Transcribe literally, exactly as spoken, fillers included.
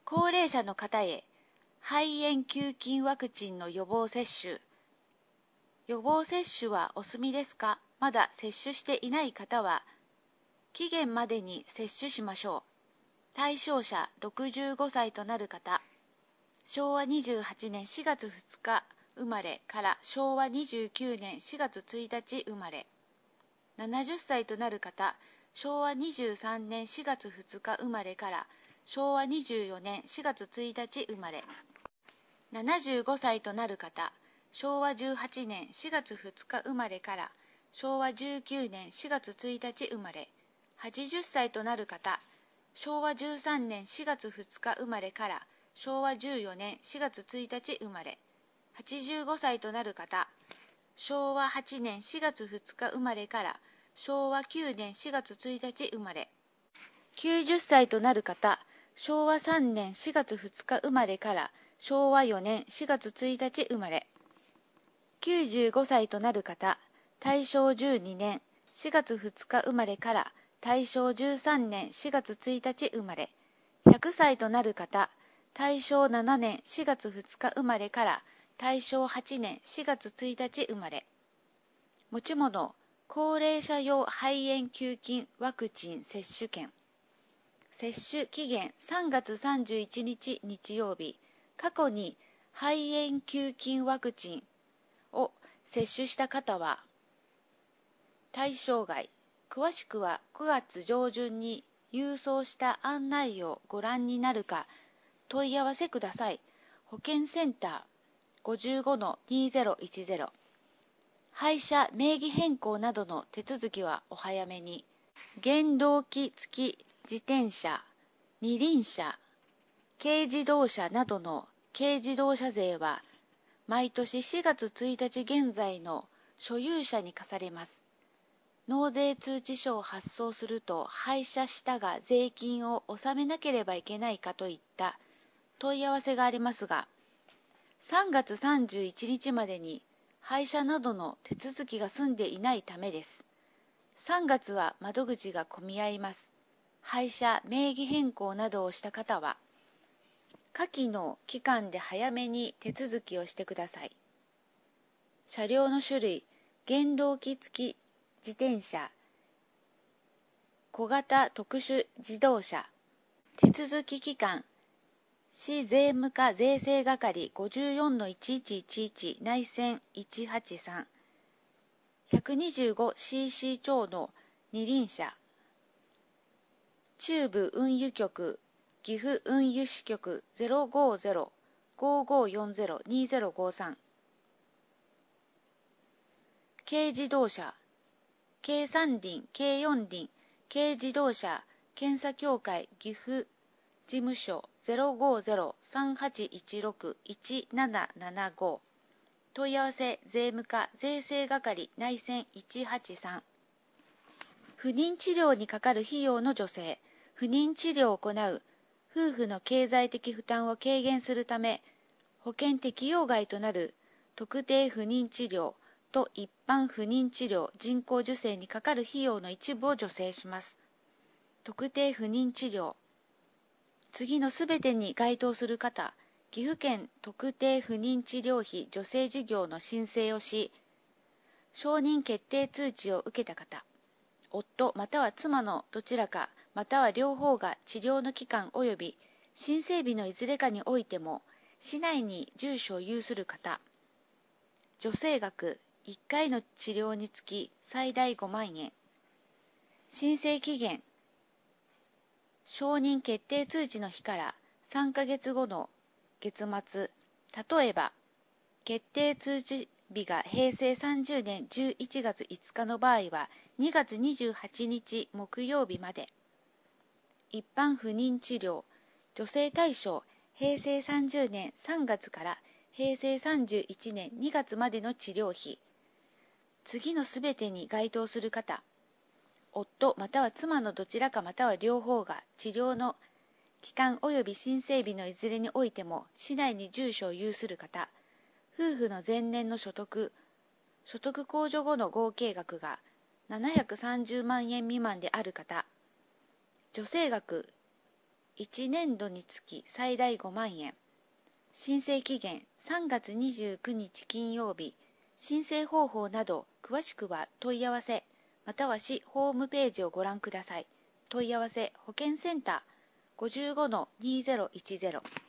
高齢者の方へ肺炎球菌ワクチンの予防接種。予防接種はお済みですか？まだ接種していない方は期限までに接種しましょう。対象者ろくじゅうごさいとなる方、しょうわにじゅうはちねんしがつふつか生まれからしょうわにじゅうきゅうねんしがつついたち生まれ、ななじゅっさいとなる方、しょうわにじゅうさんねんしがつふつか生まれからしょうわにじゅうよねんしがつついたち生まれ、ななじゅうごさいとなる方、しょうわじゅうはちねんしがつふつか生まれからしょうわじゅうきゅうねんしがつついたち生まれ、はちじゅっさいとなる方、しょうわじゅうさんねんしがつふつか生まれからしょうわじゅうよねんしがつついたち生まれ、はちじゅうごさいとなる方、しょうわはちねんしがつふつか生まれからしょうわきゅうねんしがつついたち生まれ、きゅうじゅっさいとなる方、しょうわさんねんしがつふつか生まれからしょうわよねんしがつついたち生まれ、きゅうじゅうごさいとなる方、たいしょうじゅうにねんしがつふつか生まれからたいしょうじゅうさんねんしがつついたち生まれ、ひゃくさいとなる方、たいしょうななねんしがつふつか生まれからたいしょうはちねんしがつついたち生まれ。持ち物、高齢者用肺炎球菌ワクチン接種券。接種期限さんがつさんじゅういちにち日曜日。過去に肺炎球菌ワクチンを接種した方は対象外。詳しくはくがつじょうじゅんに郵送した案内をご覧になるか問い合わせください。保健センター ごじゅうごのにせんじゅう。廃車名義変更などの手続きはお早めに。原動機付き自転車、二輪車、軽自動車などの軽自動車税は毎年しがつついたち現在の所有者に課されます。納税通知書を発送すると廃車したが税金を納めなければいけないかといった問い合わせがありますが、さんがつさんじゅういちにちまでに廃車などの手続きが済んでいないためです。さんがつは窓口が混み合います。廃車名義変更などをした方は、下記の期間で早めに手続きをしてください。車両の種類、原動機付き自転車、小型特殊自動車。手続き期間、市税務課税制係 ごじゅうよんのいちいちいちいち 内線いちはちさん。ひゃくにじゅうごシーシー 超の二輪車。中部運輸局、岐阜運輸支局 ゼロごゼロ ごごよんゼロ にゼロごさん。軽自動車、軽三輪、軽四輪、軽自動車検査協会岐阜事務所 ゼロごゼロ さんはちいちろく いちななななご。問い合わせ税務課税制係内線いちはちさん。不妊治療にかかる費用の助成。不妊治療を行う夫婦の経済的負担を軽減するため、保険適用外となる特定不妊治療と一般不妊治療、人工授精にかかる費用の一部を助成します。特定不妊治療。次のすべてに該当する方、岐阜県特定不妊治療費助成事業の申請をし、承認決定通知を受けた方、夫または妻のどちらかまたは両方が治療の期間及び申請日のいずれかにおいても市内に住所を有する方、助成額いっかいの治療につき最大ごまんえん。申請期限承認決定通知の日からさんかげつごの月末、例えば決定通知日がへいせいさんじゅうねんじゅういちがついつかの場合はにがつにじゅうはちにち木曜日まで。一般不妊治療助成対象へいせいさんじゅうねんさんがつからへいせいさんじゅういちねんにがつまでの治療費。次のすべてに該当する方、夫または妻のどちらかまたは両方が治療の期間及び申請日のいずれにおいても市内に住所を有する方、夫婦の前年の所得、所得控除後の合計額がななひゃくさんじゅうまんえん未満である方、助成額いちねんどにつき最大ごまんえん。申請期限さんがつにじゅうくにち金曜日。申請方法など詳しくは問い合わせまたは市ホームページをご覧ください。問い合わせ保健センター ごじゅうごのにせんじゅう